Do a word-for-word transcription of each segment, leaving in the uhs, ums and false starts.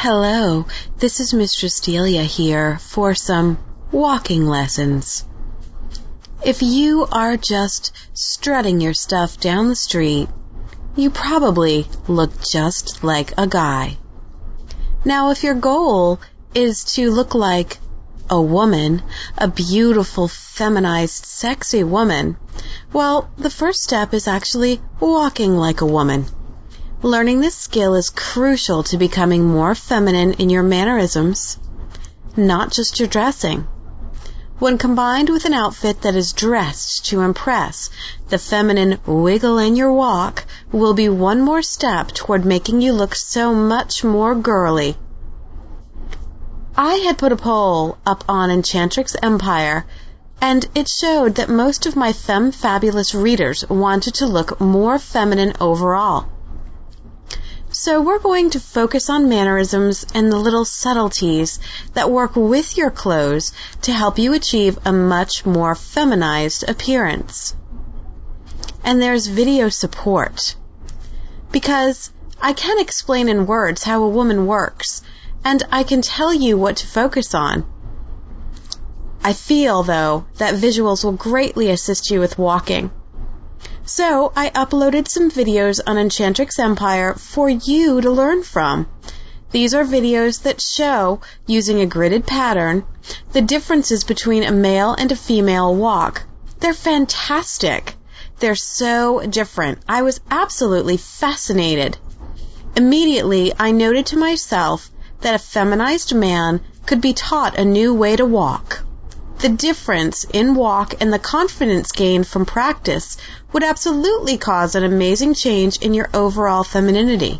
Hello, this is Mistress Delia here for some walking lessons. If you are just strutting your stuff down the street, you probably look just like a guy. Now, if your goal is to look like a woman, a beautiful, feminized, sexy woman, well, the first step is actually walking like a woman. Learning this skill is crucial to becoming more feminine in your mannerisms, not just your dressing. When combined with an outfit that is dressed to impress, the feminine wiggle in your walk will be one more step toward making you look so much more girly. I had put a poll up on Enchantrix Empire, and it showed that most of my Femme Fabulous readers wanted to look more feminine overall. So we're going to focus on mannerisms and the little subtleties that work with your clothes to help you achieve a much more feminized appearance. And there's video support. Because I can explain in words how a woman works, and I can tell you what to focus on. I feel, though, that visuals will greatly assist you with walking. So I uploaded some videos on Enchantrix Empire for you to learn from. These are videos that show, using a gridded pattern, the differences between a male and a female walk. They're fantastic. They're so different. I was absolutely fascinated. Immediately, I noted to myself that a feminized man could be taught a new way to walk. The difference in walk and the confidence gained from practice would absolutely cause an amazing change in your overall femininity.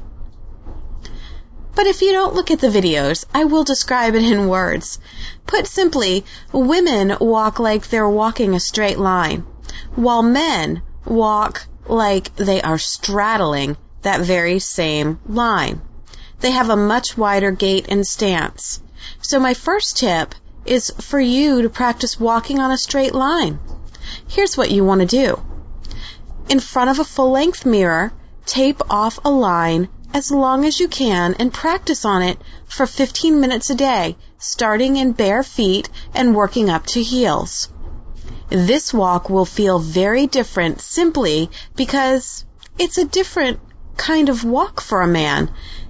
But if you don't look at the videos, I will describe it in words. Put simply, women walk like they're walking a straight line, while men walk like they are straddling that very same line. They have a much wider gait and stance. So my first tip is for you to practice walking on a straight line. Here's what you want to do. In front of a full-length mirror, tape off a line as long as you can and practice on it for fifteen minutes a day, starting in bare feet and working up to heels. This walk will feel very different simply because it's a different kind of walk for a man.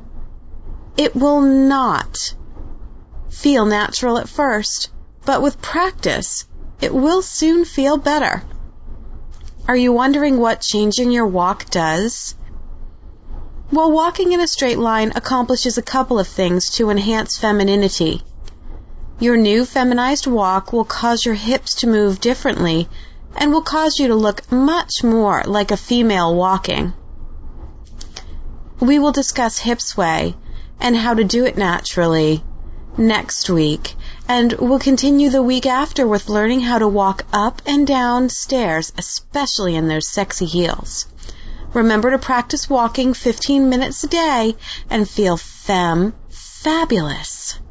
It will not feel natural at first, but with practice, it will soon feel better. Are you wondering what changing your walk does? Well, walking in a straight line accomplishes a couple of things to enhance femininity. Your new feminized walk will cause your hips to move differently and will cause you to look much more like a female walking. We will discuss hip sway and how to do it naturally next week, and we'll continue the week after with learning how to walk up and down stairs, especially in those sexy heels. Remember to practice walking fifteen minutes a day and feel femme fabulous.